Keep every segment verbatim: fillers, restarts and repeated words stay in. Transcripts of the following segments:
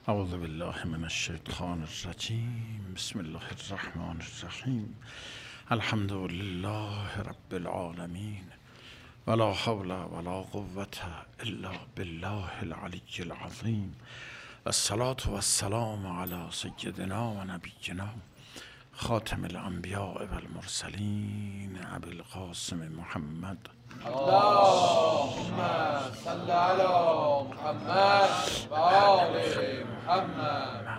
اعوذ بالله من الشیطان الرجیم. بسم الله الرحمن الرحیم. الحمد لله رب العالمین ولا حول ولا قوة الا بالله العلی العظیم. الصلاة والسلام علی سیدنا و نبینا خاتم الانبیاء والمرسلین ابی القاسم محمد. اللهم صل على محمد و آل محمد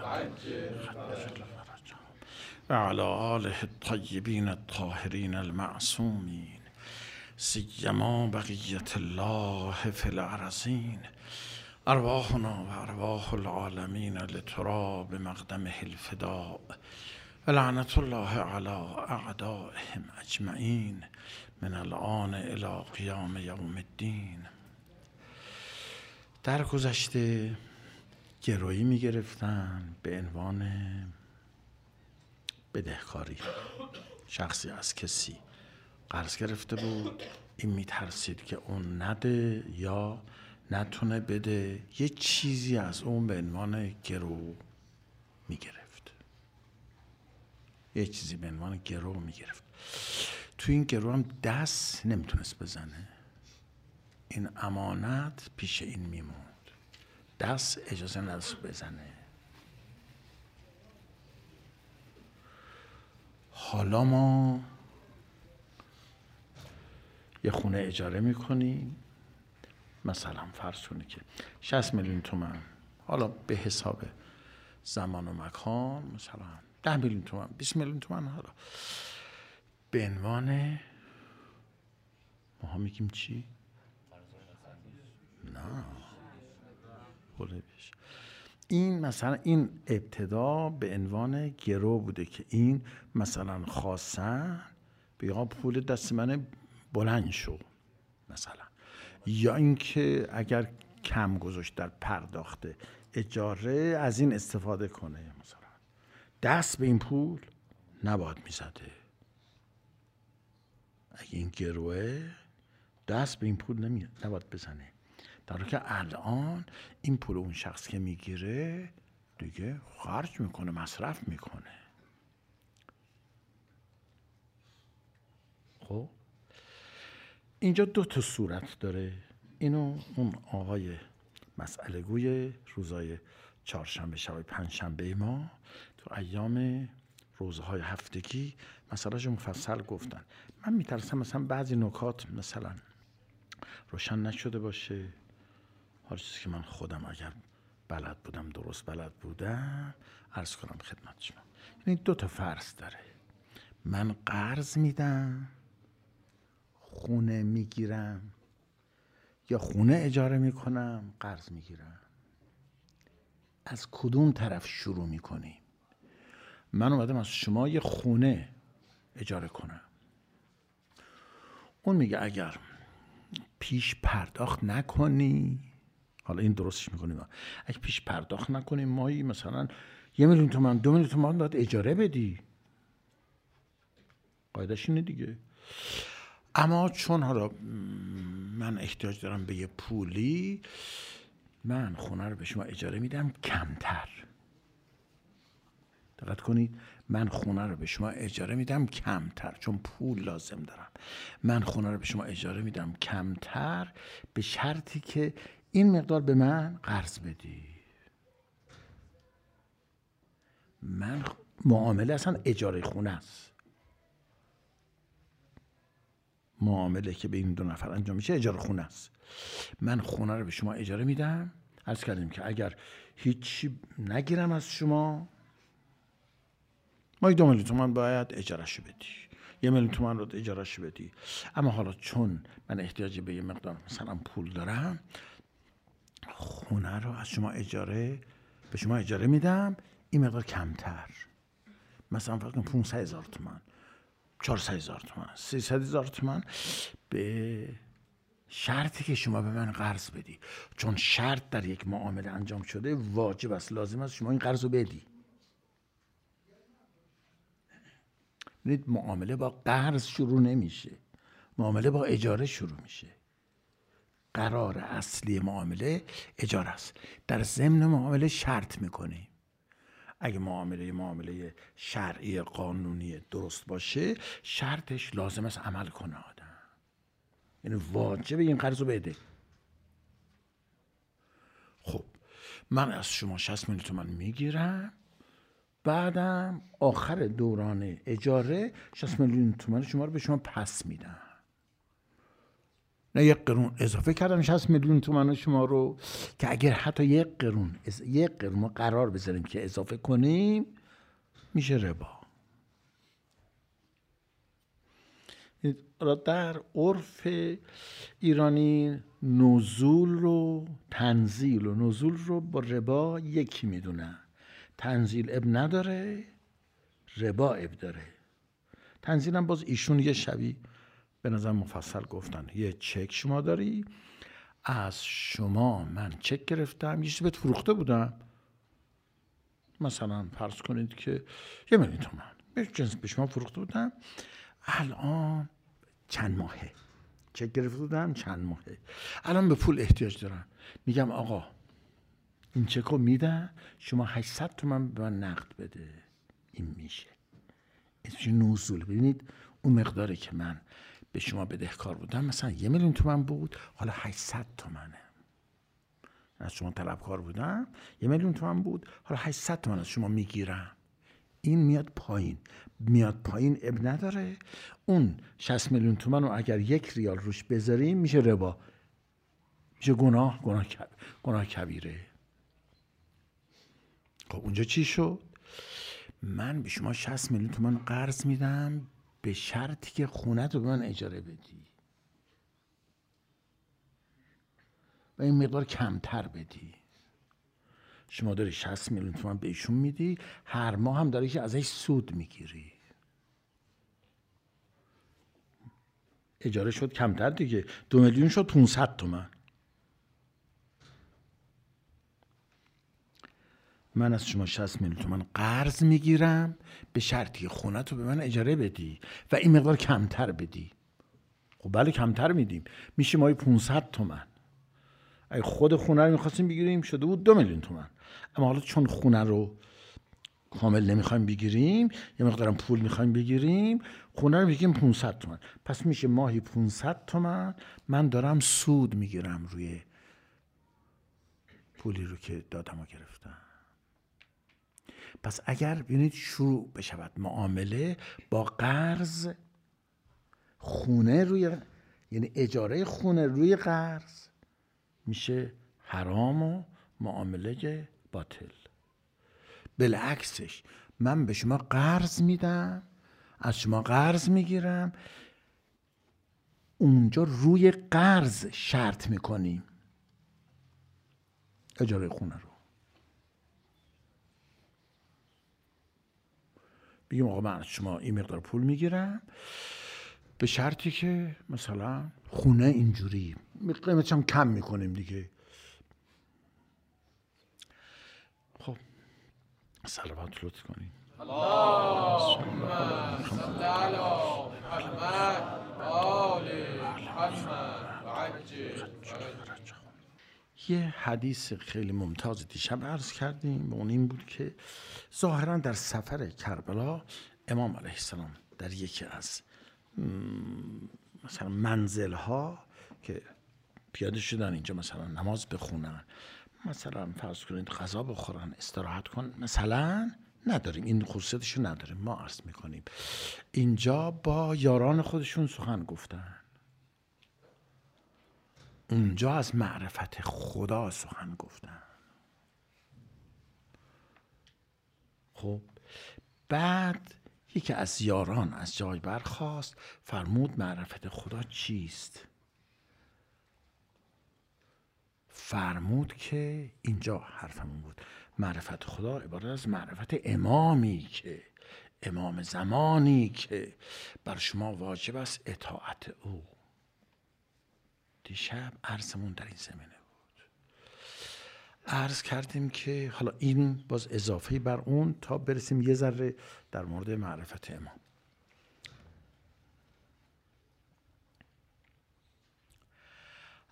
و علی آله الطیبین الطاهرین المعصومین سیما بقیت الله فی الارضین. ارواحنا و ارواح العالمین لترا بمقدمه الفداء و لعنت الله علی اعدائهم اجمعین من الآن الی قیام یوم الدین. در گذشته گرویی می گرفتن به عنوان بدهکاری. شخصی از کسی قرض گرفته بود، این می ترسید که اون نده یا نتونه بده، یه چیزی از اون به عنوان گرو می گرفت. یه چیزی به عنوان گرو می گرفت. تو این گرو هم دست نمیتونست بزنه. این امانت پیش این میموند، دست اجازه نداشت بزنه. حالا ما یه خونه اجاره میکنیم، مثلا فرض کنید که شصت میلیون تومان، حالا به حساب زمان و مکان مثلا ده میلیون تومان، بیست میلیون تومان، حالا به عنوان ماها میگیم چی؟ نه بوده بیش. این مثلا این ابتدا به عنوان گرو بوده که این مثلا خواستن بگم پول دست من بلند شو مثلا، یا اینکه اگر کم گذاشت در پرداخت اجاره از این استفاده کنه، مثلا دست به این پول نباید میزده. اگه این گروه دست به این پول نمی... نباید بزنه، در حالی که الان این پول اون شخص که میگیره دیگه خرج میکنه، مصرف میکنه. خب اینجا دو تا صورت داره. اینو اون آقای مسئله گوی روزای چهارشنبه شب پنجشنبه ما تو ایام روزهای هفتگی مسئلهش مفصل گفتن. من میترسم مثلا بعضی نکات مثلا روشن نشده باشه. هر چیزی که من خودم اگر بلد بودم، درست بلد بودم، عرض کنم خدمت شما. این دو تا فرض داره. من قرض میدم، خونه میگیرم، یا خونه اجاره میکنم، قرض میگیرم. از کدوم طرف شروع میکنیم؟ من اومدم از شما یه خونه اجاره کنم. اون میگه اگر پیش پرداخت نکنی، حالا این درستش میکنیم، اگه پیش پرداخت نکنیم مایی مثلا یه میلیون تومان، دو میلیون تومان باید اجاره بدی. قاعدش اینه دیگه. اما چون حالا من احتیاج دارم به یه پولی، من خونه رو به شما اجاره میدم کمتر. دقت کنید، من خونه رو به شما اجاره میدم کمتر چون پول لازم دارم. من خونه رو به شما اجاره میدم کمتر به شرطی که این مقدار به من قرض بدی. من معامله اصلا اجاره خونه است. معامله که به این دو نفر انجام میشه اجاره خونه است. من خونه رو به شما اجاره میدم، عرض کردیم که اگر هیچی نگیرم از شما، ما دو میلیون تومان باید اجارهشو بدی، یه میلیون تومان رو اجارهشو بدی. اما حالا چون من احتیاجی به یه مقدار مثلا پول دارم، خونه رو از شما اجاره به شما اجاره میدم این مقدار کمتر، مثلا فقط پانصد هزار تومان، چهارصد هزار تومان، سیصد هزار تومان، به شرطی که شما به من قرض بدی. چون شرط در یک معامله انجام شده، واجب است، لازم است شما این قرض رو بدی. ببینید معامله با قرض شروع نمیشه، معامله با اجاره شروع میشه. قرار اصلی معامله اجاره است. در ضمن معامله شرط میکنیم. اگه معامله معامله شرعی قانونی درست باشه، شرطش لازم است عمل کنه آدم. یعنی واجبه این قرض رو بده. خب من از شما شصت میلیون تومان میگیرم، بعدم آخر دوران اجاره شصت میلیون تومان شما رو به شما پس میدم. نه یک قرون اضافه کردم شصت میلیون تومان شما رو، که اگر حتی یک قرون از یک قرون ما قرار بذاریم که اضافه کنیم میشه ربا. در عرف ایرانی نزول رو تنزیل و نزول رو با ربا یکی میدونن. تنزیل اب نداره، ربا اب داره. تنزیل هم باز ایشون یه شبی به نظر مفصل گفتن. یه چک شما داری، از شما من چک گرفتم، یه چیزی بهت فروخته بودم، مثلا فرض کنید که یه میلیون تومان به جنس به شما فروخته بودم، الان چند ماهه چک گرفته بودم، چند ماهه الان به پول احتیاج دارم. میگم آقا این چک رو میدم، شما هشتصد تومان به من نقد بده. این میشه اسمش نزول. ببینید اون مقداری که من به شما بدهکار بودم مثلا یه میلیون تومان بود، حالا هشتصد تومنه. از شما طلبکار بودم یه میلیون تومان بود، حالا هشتصد تومان از شما میگیرم. این میاد پایین. میاد پایین اب نداره. اون شصت میلیون تومان رو اگر یک ریال روش بذاریم میشه ربا، میشه گناه گناه گناه کبیره. خب اونجا چی شد؟ من به شما شصت میلیون تومان قرض میدم به شرطی که خونه رو به من اجاره بدی و این مقدار کمتر بدی. شما داری شصت میلیون تومان به ایشون میدی، هر ماه هم داری که ازش سود میگیری. اجاره شد کمتر دیگه، دو میلیون شد پانصد تومان. من از شما شصت میلیون تومان قرض میگیرم به شرطی خونه رو به من اجاره بدی و این مقدار کمتر بدی. خب بله کمتر میدیم، میشه ماهی پانصد تومان. اگه خود خونه رو میخواستیم بگیریم شده بود دو میلیون تومان. اما حالا چون خونه رو کامل نمیخوایم بگیریم، یه مقدارم پول میخوایم بگیریم، خونه رو میگیم پانصد تومان، پس میشه ماهی پانصد تومان من دارم سود میگیرم روی پولی رو که دادم و گرفتم. پس اگر ببینید شروع بشود معامله با قرض، خونه روی یعنی اجاره خونه روی قرض، میشه حرام و معامله باطل. بالعکسش من به شما قرض میدم، از شما قرض میگیرم، اونجا روی قرض شرط میکنیم اجاره خونه رو. بگیم آقا من از شما این مقدار پول میگیرم به شرطی که مثلا خونه اینجوری قیمتش هم کم میکنیم دیگه. خب صلوات لطف کنیم. اللهم صل علی محمد و آل محمد و عجل. یه حدیث خیلی ممتاز دیشب عرض کردیم، اون این بود که ظاهرا در سفر کربلا امام علیه السلام در یکی از مثلا منزل‌ها که پیاده شدن اینجا مثلا نماز بخونن، مثلا فرض کنید غذا بخورن، استراحت کن، مثلا نداریم این خصوصیتشو نداریم. ما عرض میکنیم اینجا با یاران خودشون سخن گفتن، اونجا از معرفت خدا سخن گفتن. خب بعد یکی از یاران از جای برخاست، فرمود معرفت خدا چیست؟ فرمود که اینجا حرفمون بود، معرفت خدا عبارت از معرفت امامی که امام زمانی که بر شما واجب است اطاعت او. دیشب عرضمون در این زمینه بود. عرض کردیم که حالا این باز اضافه بر اون تا برسیم یه ذره در مورد معرفت امام.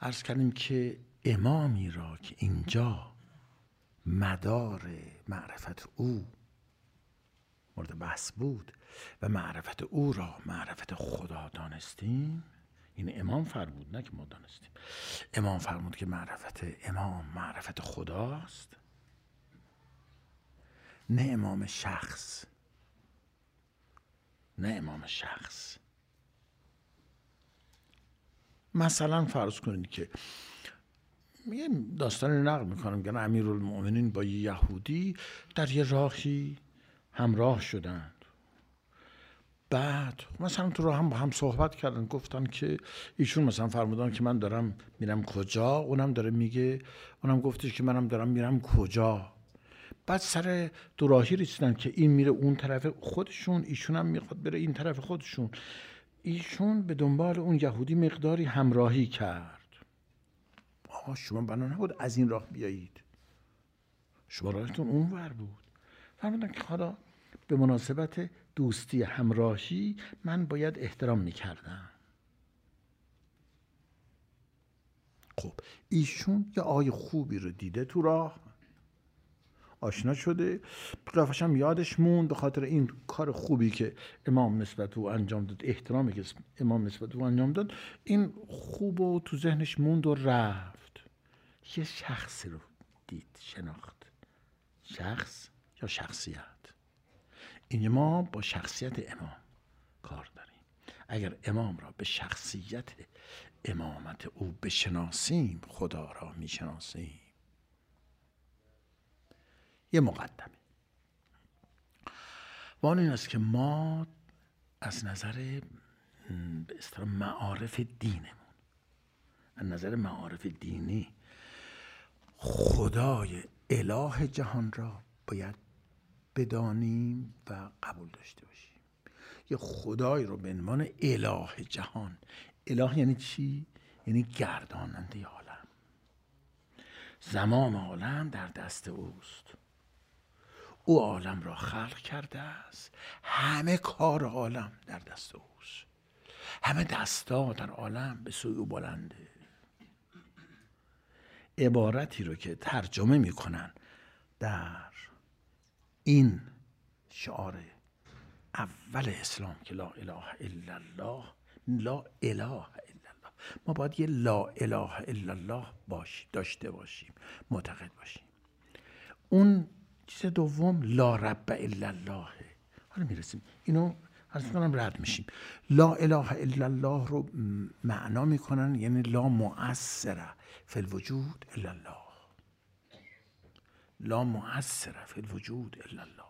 عرض کردیم که امامی را که اینجا مدار معرفت او مورد بحث بود و معرفت او را معرفت خدا دانستیم، این امام فرمود، نه که ما دانستیم. امام فرمود که معرفت امام معرفت خداست، نه امام شخص، نه امام شخص. مثلا فرض کنید که یه داستانی نقل میکنم که امیرالمؤمنین با یه یهودی در یه راهی همراه شدند. بعد مثلا تو راه هم با هم صحبت کردن، گفتن که ایشون مثلا فرمودن که من دارم میرم کجا، اونم داره میگه، اونم گفتش که منم دارم میرم کجا. بعد سر دو راهی رسیدن که این میره اون طرف خودشون، ایشون هم میخواد بره این طرف خودشون. ایشون به دنبال اون یهودی مقداری همراهی کرد. آقا شما بنا نبود از این راه بیایید، شما راهتون اون ور بود. فرمودن که حالا به مناسبت دوستی همراهی من باید احترام میکردم. خب ایشون یه آقای خوبی رو دیده، تو راه آشنا شده، قیافش هم یادش موند به خاطر این کار خوبی که امام نسبت او انجام داد، احترامی که امام نسبت او انجام داد، این خوب و تو ذهنش موند و رفت. یه شخصی رو دید، شناخت. شخص یا شخصیت. این ما با شخصیت امام کار داریم. اگر امام را به شخصیت امامت او بشناسیم، خدا را میشناسیم. یه مقدمه و آن این است که ما از نظر به اصطلاح معارف دینمون، از نظر معارف دینی، خدای اله جهان را باید بدانیم و قبول داشته باشیم. یه خدای رو به عنوان اله جهان. اله یعنی چی؟ یعنی گرداننده عالم. زمام عالم در دست اوست. او عالم را خلق کرده است. همه کار عالم در دست اوست. همه دستا در عالم به سوی او بلنده. عبارتی رو که ترجمه میکنن در این شعار اول اسلام که لا اله الا الله، لا اله الا الله، ما باید یه لا اله الا الله باش داشته باشیم، معتقد باشیم. اون چیز دوم لا رب الا الله. حالا میرسیم اینو عرض کنم رد میشیم. لا اله الا الله رو معنا میکنن یعنی لا مؤثر فی الوجود الا الله. لا مؤثر فی الوجود الا الله.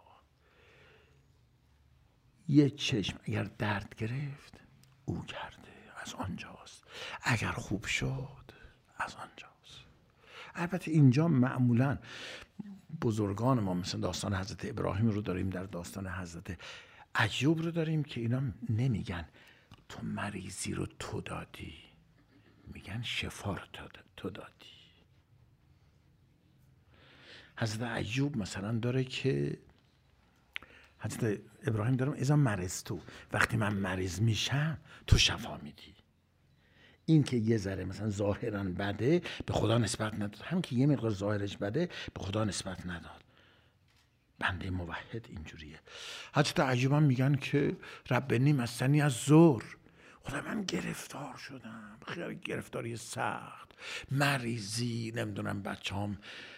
یه چشم اگر درد گرفت او کرده، از آنجاست. اگر خوب شد از آنجاست. البته اینجا معمولا بزرگان ما مثل داستان حضرت ابراهیم رو داریم، در داستان حضرت ایوب رو داریم که اینا نمیگن تو مریضی رو تو دادی، میگن شفا رو تو دادی. حضرت ایوب مثلا داره که حضرت ابراهیم دارم ازا مریض تو، وقتی من مریض میشم تو شفا میدی. این که یه ذره مثلا ظاهرا بده به خدا نسبت نداد، هم که یه مقدار ظاهرش بده به خدا نسبت نداد. بنده موحد اینجوریه. حضرت ایوب هم میگن که ربنی مسنی از زور، خدا من گرفتار شدم، خیلی گرفتاری سخت، مریضی، نمیدونم بچه‌ام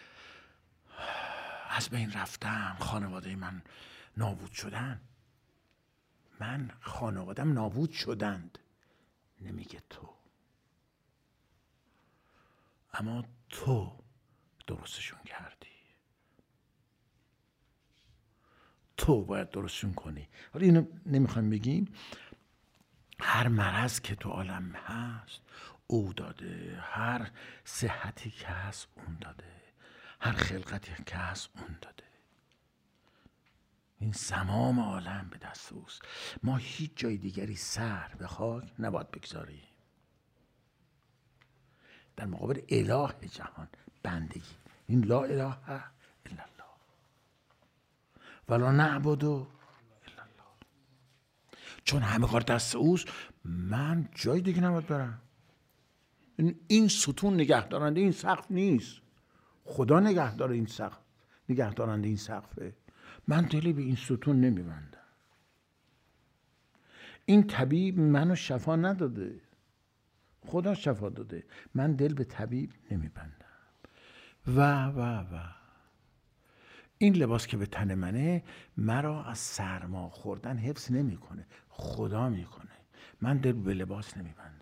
از بین رفتم، خانواده من نابود شدن. من خانوادم نابود شدند، نمیگه تو، اما تو درستشون کردی، تو باید درستشون کنی. حالا اینو نمیخوایم بگیم. هر مرض که تو عالم هست او داده، هر صحتی که هست اون داده، هر خلقتی که هست اون داده. این زمام عالم به دست اوست. ما هیچ جای دیگری سر به خاک نباید بگذاریم. در مقابل اله جهان بندگی، این لا اله الا الله ولا نعبد الا الله. چون همه کار دست اوست، من جای دیگه نباید برم. این ستون نگهدارنده این سقف نیست، خدا نگهدار این سقف، نگهدارنده این سقفه. من دلی به این ستون نمیبندم. این طبیب منو شفا نداده، خدا شفا داده، من دل به طبیب نمیبندم. و و و این لباس که به تن منه مرا از سرما خوردن حفظ نمیکنه، خدا میکنه. من دل به لباس نمیبندم.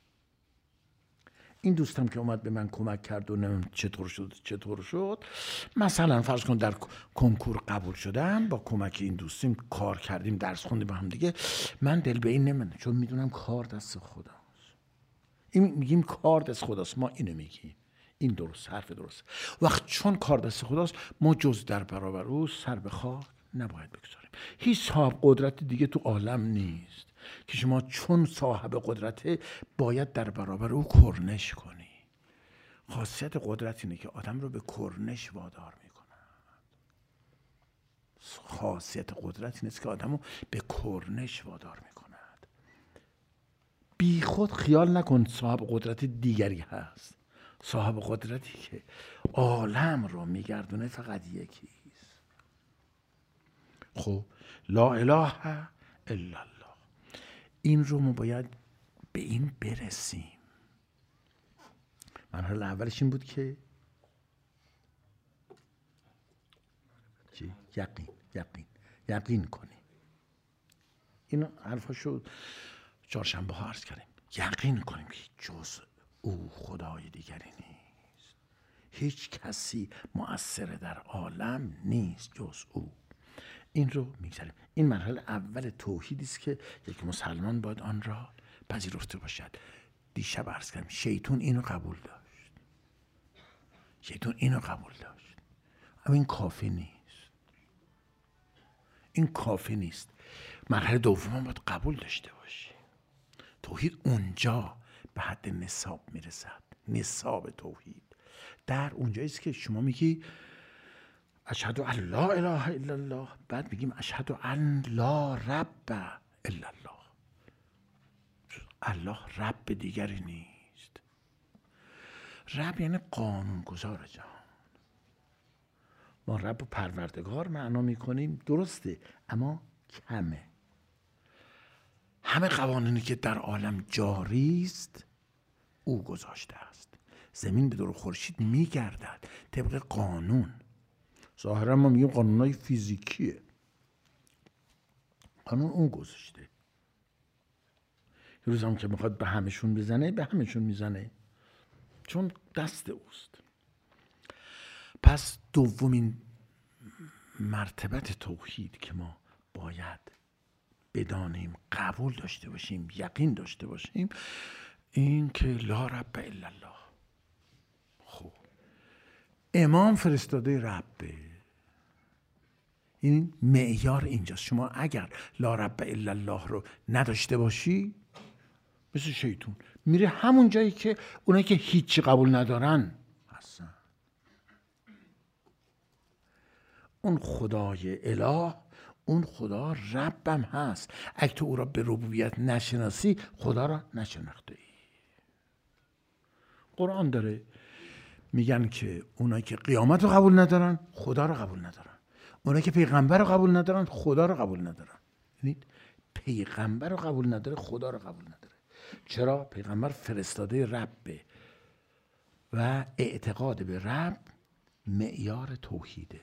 این دوستم که اومد به من کمک کرد و نمیم چطور شد چطور شد مثلا فرض کن در کنکور قبول شدم، با کمک این دوستیم کار کردیم، درس خوندیم با هم دیگه. من دل به این نمیبندم چون میدونم کار دست خداست. این میگیم کار دست خداست، ما اینو میگیم، این درست، حرف درست. وقت چون کار دست خداست ما جز در برابر او سر به خاک نباید بگذاریم. هیچ صاحب قدرت دیگه تو عالم نیست که شما چون صاحب قدرته باید در برابر او کرنش کنی. خاصیت قدرت اینه که آدم رو به کرنش وادار میکنه. خاصیت قدرت اینه که آدم رو به کرنش وادار میکند. بی خود خیال نکن صاحب قدرت دیگری هست. صاحب قدرتی که عالم رو میگردونه فقط یکیست. خب لا اله الا الله. این رو ما باید به این برسیم. مرحله اولش این بود که چی؟ یقین یقین یقین کنی. اینو حرفاشو چهارشنبه ها عرض کردیم. یقین کنیم که جز او خدای دیگری نیست، هیچ کسی مؤثر در عالم نیست جز او. این رو میگذاریم. این مرحله اول توحیدی است که یک مسلمان باید آن را پذیرفته باشد. دیشب عرض کردم شیطان اینو قبول داشت، شیطان اینو قبول داشت، اما این کافی نیست. این کافی نیست. مرحله دوم باید قبول داشته باشی. توحید اونجا به حد نصاب میرسد. نصاب توحید در اونجاییست که شما میگی اشهد ان لا اله الا الله، بعد میگیم اشهد ان لا رب الا الله. الله رب دیگری نیست. رب یعنی قانونگذار جهان. ما رب و پروردگار معنا میکنیم، درسته، اما کمه. همه قوانینی که در عالم جاری است او گذاشته است. زمین به دور خورشید میگردد طبق قانون. ظاهرا ما میگیم قانونهای فیزیکیه، قانون اون گذاشته. یه روز هم که میخواد به همشون بزنه به همشون میزنه، چون دست اوست. پس دومین مرتبت توحید که ما باید بدانیم، قبول داشته باشیم، یقین داشته باشیم، این که لا رب الا الله. خب امام فرستاده ربه، این معیار اینجاست. شما اگر لا رب الا الله رو نداشته باشی مثل شیطون میره همون جایی که اونایی که هیچی قبول ندارن هستن. اون خدای اله، اون خدا ربم هست. اگه تو او را به ربوبیت نشناسی خدا را نشناخته ای. قرآن داره میگن که اونایی که قیامت رو قبول ندارن خدا رو قبول ندارن، اونایی که پیغمبر رو قبول ندارن خدا رو قبول ندارن. یعنی پیغمبر رو قبول نداره خدا رو قبول نداره. چرا؟ پیغمبر فرستاده ربه و اعتقاد به رب معیار توحیده.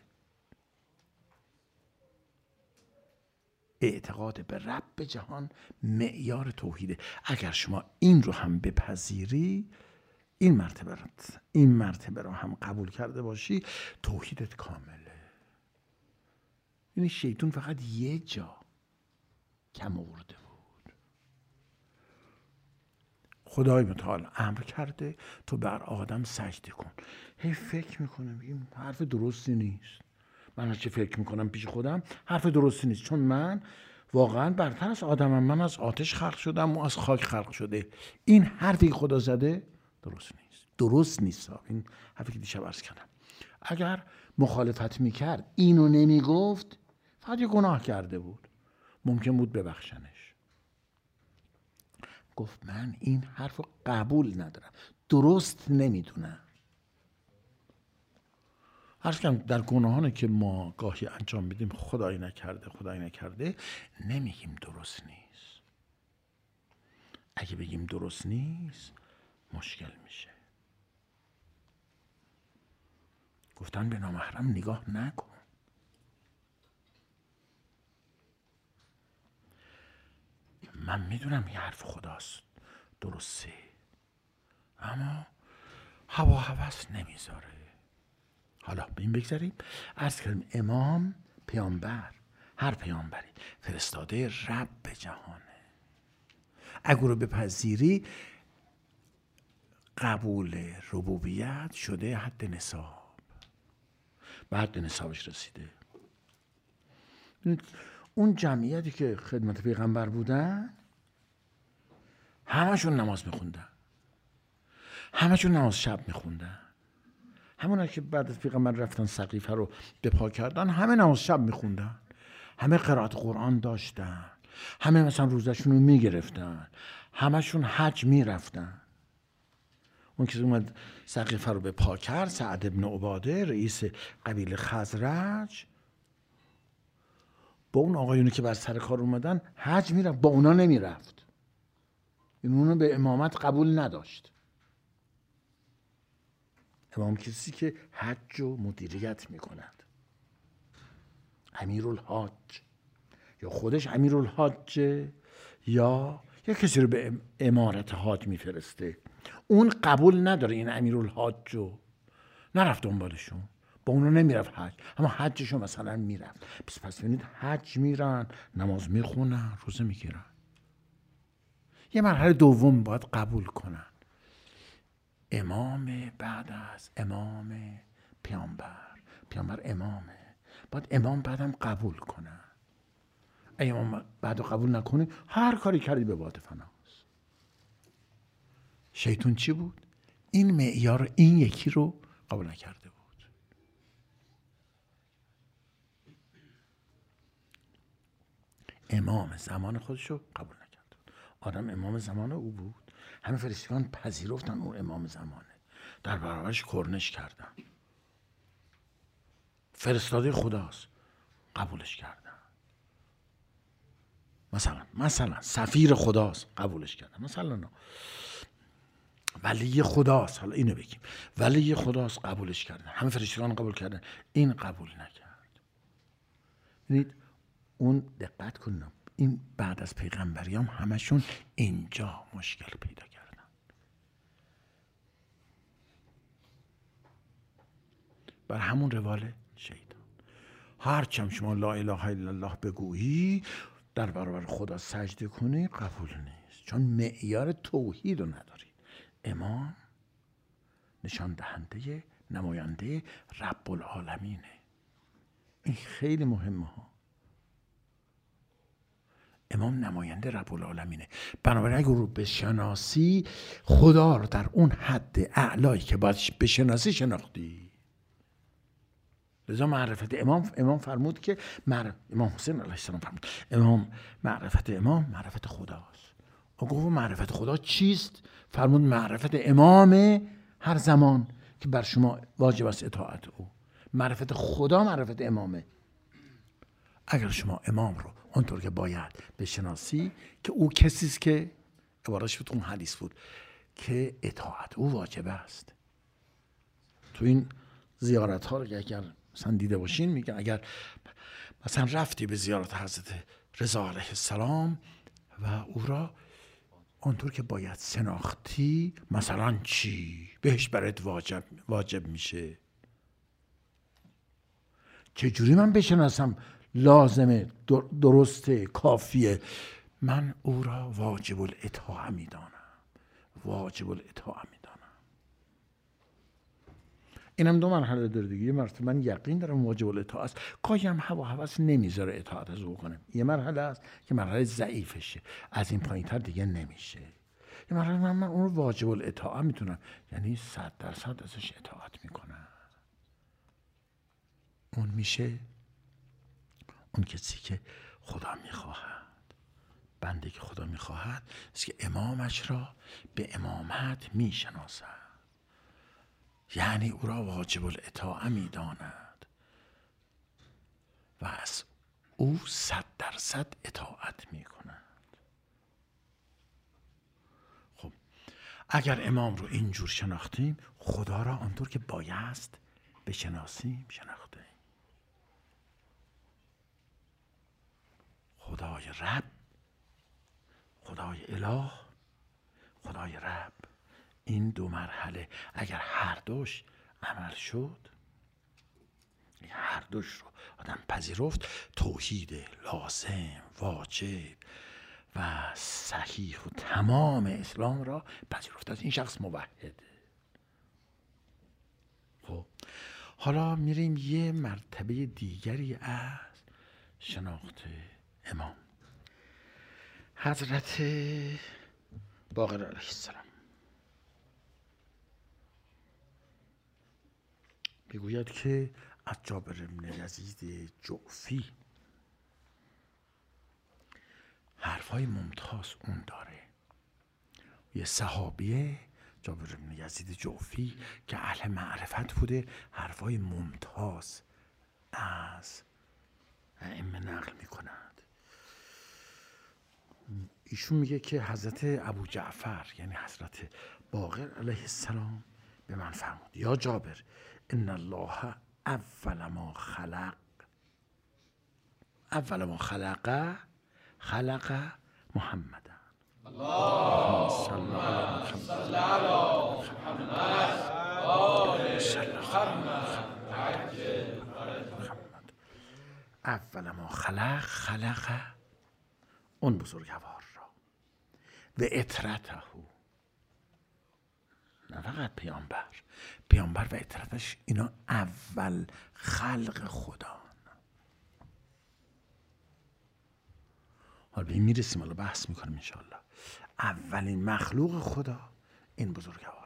اعتقاد به رب جهان معیار توحیده. اگر شما این رو هم بپذیری، این مرتبه رو این مرتبه رو هم قبول کرده باشی، توحیدت کامله. یعنی شیطان فقط یه جا کم آورده بود. خدای متعال امر کرده تو بر آدم سجده کن. هی فکر میکنم میگم حرف درستی نیست. من هرچی فکر میکنم پیش خودم حرف درستی نیست، چون من واقعا برتر از آدمم. من از آتش خلق شدم و از خاک خلق شده. این حرفی که خدا زده درست نیست. درست نیست. این حرفی که دیشب عرض کردم. اگر مخالفت میکرد اینو نمیگفت فقط یه گناه کرده بود، ممکن بود ببخشنش. گفت من این حرف رو قبول ندارم، درست نمیدونن. عرض کردم در گناهانی که ما گاهی انجام میدیم خدای نکرده خدای نکرده نمیگیم درست نیست. اگه بگیم درست نیست مشکل میشه. گفتن به نامحرم نگاه نکن. من میدونم این حرف خداست، درسته، اما هوا هوس نمیذاره. حالا به این بگذاریم. عرض کردیم امام پیامبر، هر پیامبری فرستاده رب جهانه. اگر رو بپذیری قبول ربوبیت شده حد نصاب، به حد نصابش رسیده. اون جمعیتی که خدمت پیغمبر بودن همشون نماز میخوندن، همشون نماز شب میخوندن. همونها که بعد از پیغمبر رفتن سقیفه رو به پا کردن همه نماز شب میخوندن، همه قرائت قرآن داشتن، همه مثلا روزشون رو میگرفتن، همشون حج میرفتن. اون که اومد سقیفه رو به پا کرد، سعد ابن عباده رئیس قبیله خزرج، با اون آقایونی که بر سر کار اومدن حج میرفت، با اونا نمیرفت. این اونو به امامت قبول نداشت. امام کسی که حج و مدیریت میکند، امیرالحاج، یا خودش امیرالحاج یا یا کسی رو به امارت حاج میفرسته. اون قبول نداره این امیرالحاج رو، نرفت دنبالشون، با اونو نمیرفت حج، اما حجشو مثلا میرفت. پس پس ببینید حج میرن، نماز میخونن، روزه میگیرن. یه مرحله دوم باید قبول کنن. امام بعد از امام پیامبر، پیامبر امامه، باید امام بعدم قبول کنن. اگه امام بعد قبول نکنه هر کاری کردی به باد فناست. شیطان چی بود؟ این معیار این یکی رو قبول نکرده بود. امام زمان خودش رو قبول نکرده بود. آدم امام زمان او بود، همه فرشتگان پذیرفتن اون امام زمانه، در برابرش کرنش کردن. فرستاده خداست، قبولش کردن. مثلا مثلا سفیر خداست، قبولش کردن. مثلا ولی خداست، حالا اینو بگیم، ولی خداست، قبولش کردن. همه فرشتگان قبول کردن، این قبول نکرد. ببینید اون دقت کنید، این بعد از پیغمبریام همشون اینجا مشکل پیدا کردن. بر همون روال شیطان. هرچم شما لا اله الا الله بگویی، در برابر خدا سجده کنی، قبول نیست، چون معیار توحید رو نداری. امام نشان دهنده، نماینده رب العالمینه. این خیلی مهمه ها. امام نماینده رب العالمینه. بنابراین اگر رو بشناسی، خدا رو در اون حد اعلایی که باید بشناسی شناختی. لذا معرفت امام، امام فرمود که معرف... امام حسین علیه السلام فرمود امام معرفت امام معرفت خداست. و گفت معرفت خدا چیست؟ فرمود معرفت امام هر زمان که بر شما واجب است اطاعت او. معرفت خدا معرفت امامه. اگر شما امام رو اونطور که باید بشناسی که او کسی است که عبارتش بود اون حدیث بود که اطاعت او واجب است. تو این زیارت ها رو که اگر مثلا دیده باشین، میگن اگر مثلا رفتی به زیارت حضرت رضا علیه السلام و او را اونطور که باید شناختی، مثلا چی بهش برات واجب واجب میشه؟ چجوری من بشناسم لازمه، درسته، کافیه؟ من او را واجب الاطاعه میدانم، واجب الاطاعه میدانم. اینم دو مرحله داره دیگه. یه مرحله من یقین دارم واجب الاطاعه است، گاهی هم هوا هوس نمیذاره اطاعت از او کنم. یه مرحله است که مرحله ضعیفشه، از این پایین‌تر دیگه نمیشه. یه مرحله من, من اون رو واجب الاطاعه میتونم، یعنی صد درصد ازش اطاعت میکنم. اون میشه اون کسی که خدا میخواهد. بنده که خدا میخواهد است که امامش را به امامت میشناسد، یعنی او را واجب الاطاعه میداند و از او صد درصد اطاعت میکند. خب اگر امام رو اینجور شناختیم، خدا را آنطور که بایست بشناسیم شناختیم. خدای رب، خدای اله، خدای رب، این دو مرحله اگر هر دوش عمل شد، هر دوش رو آدم پذیرفت، توحید لازم، واجب و صحیح و تمام اسلام را پذیرفت، از این شخص موحده. خب حالا میریم یه مرتبه دیگری از شناخت امام. حضرت باقر علیه السلام میگوید که از جابر بن یزید جعفی حرفای ممتاز اون داره. یه صحابیه جابر بن یزید جعفی که اهل معرفت بوده، حرفای ممتاز از ائمه نقل میکند. ایشون میگه که حضرت ابو جعفر یعنی حضرت باقر علیه السلام به من فرمود: یا جابر، ان الله اول ما خلق اول ما خلق خلق محمد. اللهم صل علی محمد آل محمد. اول ما خلق خلق اون بزرگوار را و اطرته، نه فقط پیامبر، پیامبر و اطرتش اینا اول خلق خدا. حالا به این میرسیم، حالا بحث میکنیم انشاءالله. اولین مخلوق خدا این بزرگواران.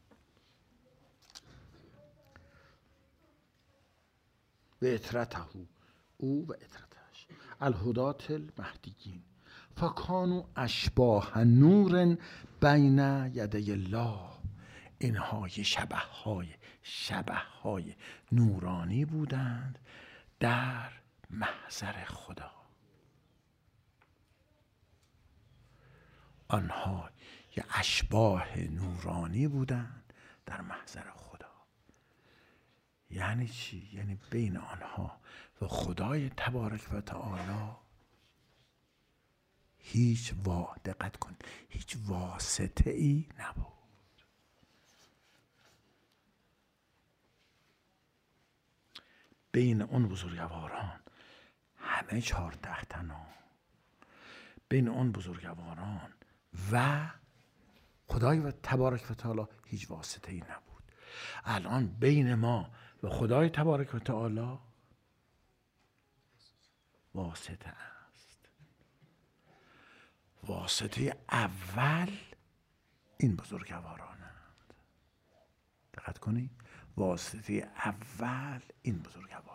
و اطرته، او و اطرتش، الهدات المهدیین، فکانوا اشباه نور بین یدی الله. اینها شبه های شبه های نورانی بودند در محضر خدا. آنها یه اشباه نورانی بودند در محضر خدا. یعنی چی؟ یعنی بین آنها و خدای تبارک و تعالی هیچ وا دقت کن هیچ واسطه ای نبود. بین اون بزرگواران همه چهارده تنا، بین اون بزرگواران و خدای و تبارک و تعالی هیچ واسطه ای نبود. الان بین ما و خدای تبارک و تعالی واسطه است. واسطه اول این بزرگوارانند. دقت کنی، واسطه اول این بزرگوارانند.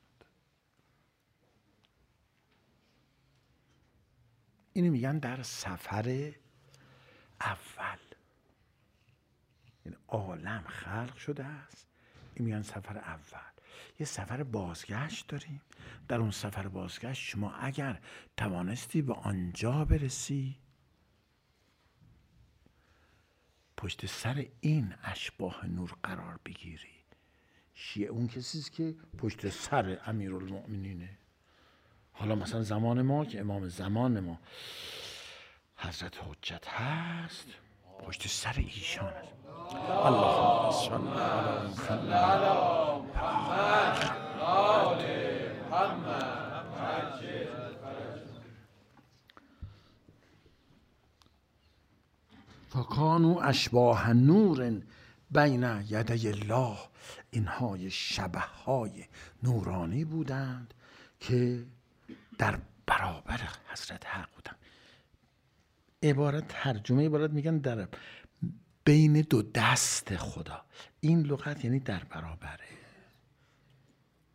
اینو میگن در سفر اول، یعنی عالم خلق شده است، این میگن سفر اول. یه سفر بازگشت داریم. در اون سفر بازگشت شما اگر توانستی به آنجا برسی، پشت سر این اشباح نور قرار بگیری. شیعه اون کسیست که پشت سر امیرالمؤمنینه. حالا مثلا زمان ما که امام زمان ما حضرت حجت هست، پشت سر ایشان است. اللهم صل علی محمد آل محمد. فکانوا اشباه نور بین یدی الله. اینها شبه های نورانی بودند که در برابر حضرت حق بودند. عبارت ترجمه عبارت میگن در بین دو دست خدا. این لغت یعنی در برابره.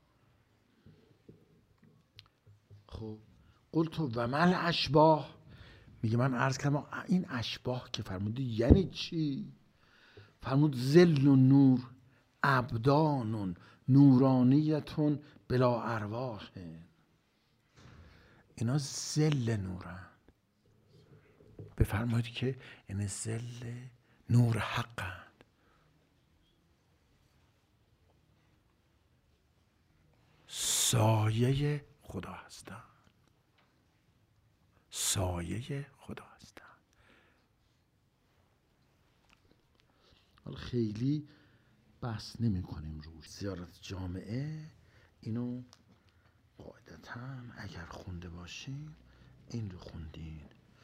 خب قلت و مل اشباه، میگه من عرض کردم این اشباح که فرمودی یعنی چی؟ فرمود ظل و نور ابدان نورانیتون بلا ارواح، اینا ظل نورن. بفرمایید که این ظل نور حقن. سایه خدا هستن، سایه خدا هستن. حالا خیلی بحث نمی کنیم روش. زیارت جامعه اینو قاعدتا اگر خونده باشین این رو خوندین.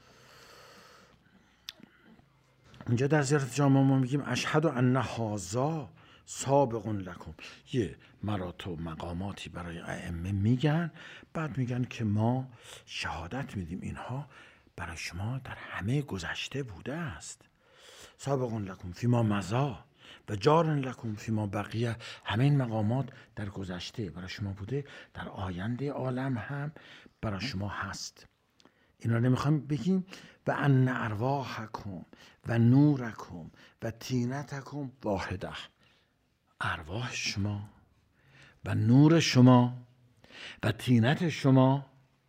اینجا در زیارت جامعه ما میگیم اشهد ان هذا سابق لکم، یه مراتب و مقاماتی برای ائمه میگن، بعد میگن که ما شهادت میدیم اینها برای شما در همه گذشته بوده است. سابق لکم فیما مضی و جار لکم فیما بقیه، همه این مقامات در گذشته برای شما بوده، در آینده عالم هم برای شما هست. اینا نمیخوایم بگیم و ان ارواحکم و نورکم و تینتکم واحده، ارواح شما و نور شما و تینت شما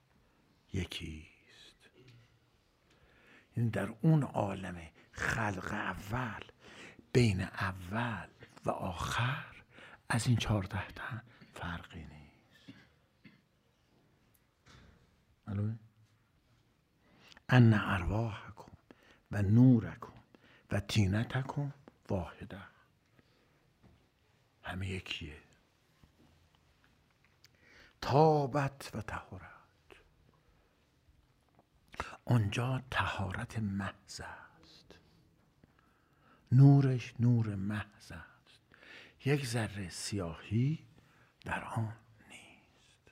یکیست. یعنی در اون عالم خلق اول بین اول و آخر از این چهارده تن فرقی نیست. معلومه؟ ان ارواحکم و نورکم و تینتکم واحده، همه یکیه. طابت و طهارت، اونجا طهارت محض است، نورش نور محض است، یک ذره سیاهی در آن نیست.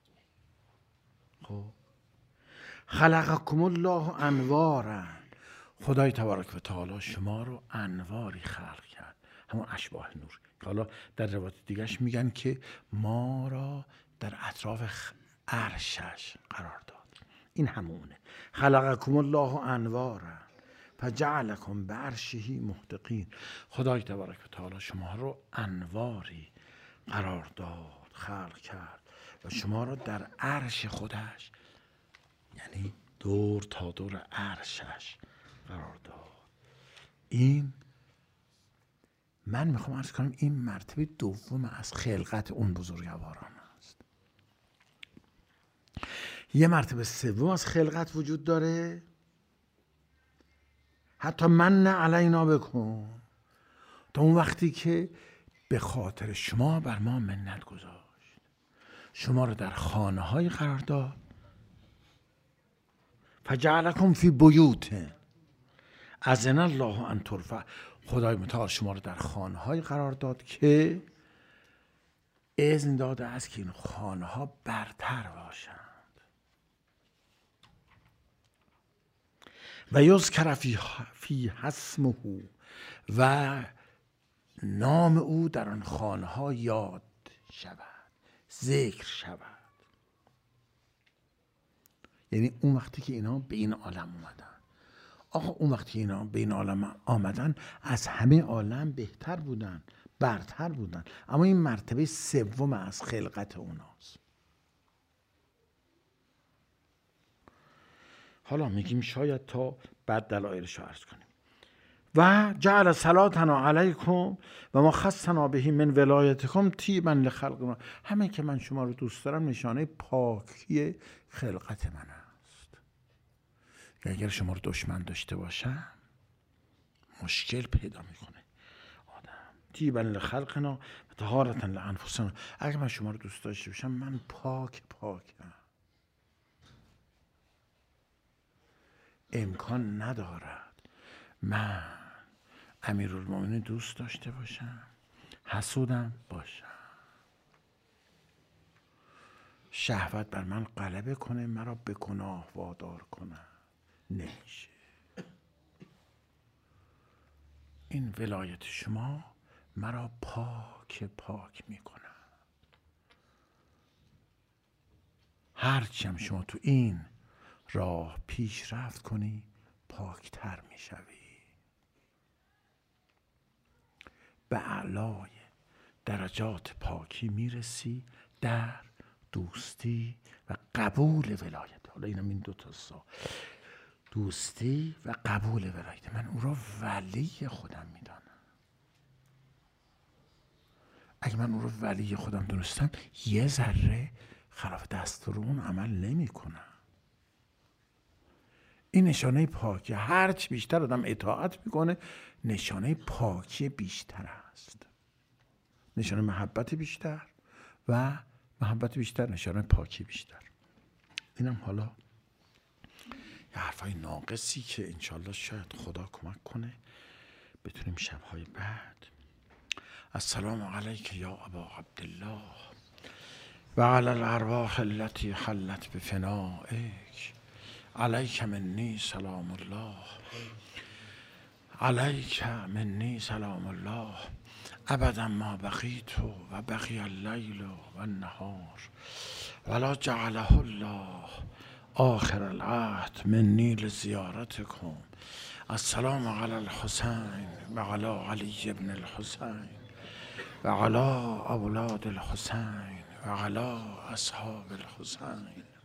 خب خلقکم الله انوارا، خدای تبارک و تعالی شما رو انواری خلق کرد، همون اشباح نور. حالا در روایت دیگرش میگن که ما را در اطراف عرشش قرار داد. این همونه. خلقکم الله انوارا فجعلکم بعرشه محدقین، خدای تبارک و تعالی شما رو انواری قرار داد، خلق کرد و شما رو در عرش خودش، یعنی دور تا دور عرشش قرار داد. این من میخوام عرض کنم این مرتبه دوم از خلقت اون بزرگواران است. یه مرتبه سوم از خلقت وجود داره، حتی من علینا بکن، تا اون وقتی که به خاطر شما بر ما منت گذاشت، شما رو در خانه های قرار داد. فجعلکم فی بیوت اذن الله ان ترفع، خدای متعال شما رو در خانه های قرار داد که اذن داده است که این خانه ها برتر باشند. و یذکر فی اسمه، و نام او در آن خانه ها یاد شود، ذکر شود. یعنی اون وقتی که اینا به این عالم اومدن، آقا اون وقتی که اینا به این عالم آمدن از همه عالم بهتر بودن، برتر بودن، اما این مرتبه سوم از خلقت اوناست. حالا میگیم شاید تا بعد دلایلش رو عرض کنیم. و جعل صلاتنا علیکم و ما خصنا به من ولایتکم طیبا لخلقنا، همه که من شما رو دوست دارم نشانه پاکی خلقت من است. اگر شما رو دشمن داشته باشم مشکل پیدا میکنه آدم. طیبا لخلقنا و طهارتا لانفسنا، اگر من شما رو دوست داشته باشم من پاک پاکم. امکان ندارد من امیرالمومنین دوست داشته باشم حسودم باشم، شهوت بر من غلبه کنه مرا به گناه وادار کنه، نمیشه. این ولایت شما مرا پاک پاک میکنه. هرچی هم شما تو این راه پیش رفت کنی پاکتر می شوی. به اعلای درجات پاکی می رسی در دوستی و قبول ولایت. حالا اینم این دو تا سا، دوستی و قبول ولایت. من او را ولی خودم می دانم. اگه من او را ولی خودم دونستم یه ذره خلاف دستور اون عمل نمی کنم. این نشانه پاکی. هرچی بیشتر آدم اطاعت میکنه نشانه پاکی بیشتر است. نشانه محبت بیشتر و محبت بیشتر نشانه پاکی بیشتر. اینم حالا یه حرفای ناقصی که انشالله شاید خدا کمک کنه بتونیم شبهای بعد. السلام علیک یا ابا عبدالله و علی الارواح التي حلت بفنائک، علیک منی سلام الله، علیک منی سلام الله ابدا ما بقیت و بقی اللیل و النهار ولا جعله الله آخر العهد منی لزیارتکم. السلام علی الحسین و علی علی ابن الحسین و علی اولاد الحسین و علی اصحاب الحسین.